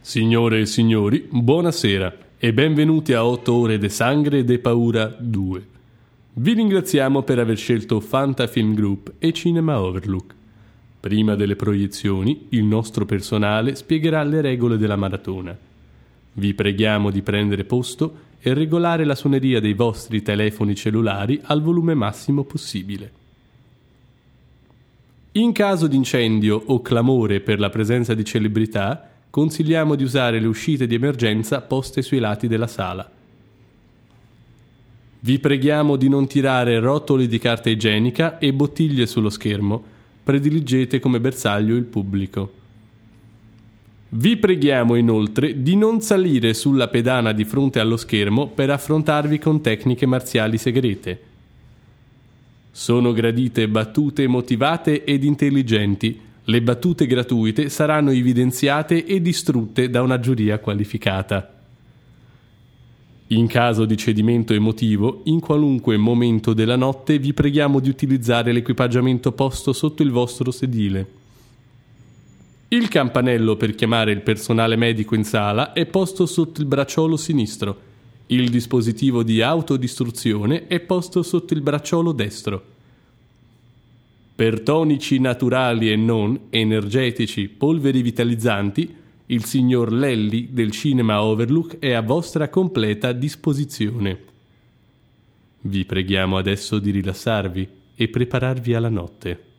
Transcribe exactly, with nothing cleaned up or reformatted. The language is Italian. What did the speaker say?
Signore e signori, buonasera e benvenuti a otto ore de Sangre e de Paura due. Vi ringraziamo per aver scelto Fantafilm Group e Cinema Overlook. Prima delle proiezioni, il nostro personale spiegherà le regole della maratona. Vi preghiamo di prendere posto e regolare la suoneria dei vostri telefoni cellulari al volume massimo possibile. In caso di incendio o clamore per la presenza di celebrità, consigliamo di usare le uscite di emergenza poste sui lati della sala. Vi preghiamo di non tirare rotoli di carta igienica e bottiglie sullo schermo. Prediligete come bersaglio il pubblico. Vi preghiamo inoltre di non salire sulla pedana di fronte allo schermo per affrontarvi con tecniche marziali segrete. Sono gradite battute motivate ed intelligenti. Le battute gratuite saranno evidenziate e distrutte da una giuria qualificata. In caso di cedimento emotivo, in qualunque momento della notte vi preghiamo di utilizzare l'equipaggiamento posto sotto il vostro sedile. Il campanello per chiamare il personale medico in sala è posto sotto il bracciolo sinistro. Il dispositivo di autodistruzione è posto sotto il bracciolo destro. Per tonici naturali e non, energetici, polveri vitalizzanti, il signor Lelli del Cinema Overlook è a vostra completa disposizione. Vi preghiamo adesso di rilassarvi e prepararvi alla notte.